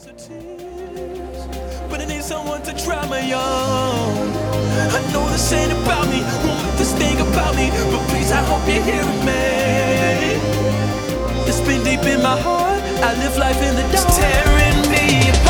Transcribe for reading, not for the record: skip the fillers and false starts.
But I need someone to try my own. I know this ain't about me, won't let this thing about me, but please, I hope you're hearing me. It's been deep in my heart, I live life in the dark, it's tearing me apart.